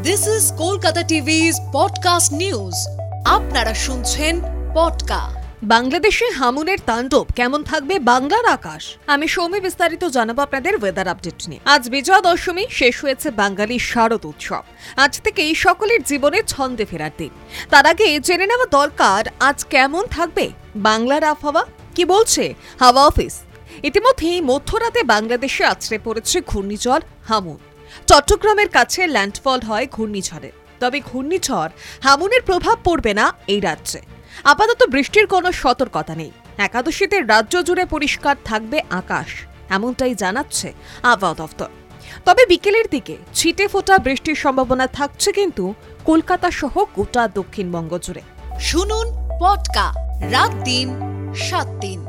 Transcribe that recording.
This is Kolkata TV's podcast news. আপনারা শুনছেন পডকা। বাংলাদেশে হামুনের তাণ্ডব কেমন থাকবে বাংলার আকাশ? আমি সৌমি বিস্তারিত জানাবো আপনাদের ওয়েদার আপডেট নিয়ে। আজ বিজয়া দশমী, শেষ হয়েছে বাঙালি শারদ উৎসব। আজ থেকেই সকলের জীবনে ছন্দে ফেরার দিন। তার আগে জেনে নেওয়া দরকার আজ কেমন থাকবে বাংলার আবহাওয়া। কি বলছে হাওয়া অফিস? ইতিমধ্যেই মধ্যরাতে বাংলাদেশে আছড়ে পড়েছে ঘূর্ণিঝড় হামুন। চট্টগ্রামের কাছে ল্যান্ডফল হয় ঘূর্ণিঝড়ের। তবে ঘূর্ণিঝড় হামুনের প্রভাব পড়বে না এই রাজ্যে। আপাতত বৃষ্টির কোনো সতর্কতা নেই। একাদশীতে রাজ্য জুড়ে পরিষ্কার থাকবে আকাশ, এমনটাই জানাচ্ছে আবহাওয়া দফতর। তবে বিকেলের দিকে ছিটে ফোটা বৃষ্টির সম্ভাবনা থাকছে কিন্তু কলকাতা সহ গোটা দক্ষিণবঙ্গ জুড়ে। শুনুন পডকা, রাত দিন 7 দিন।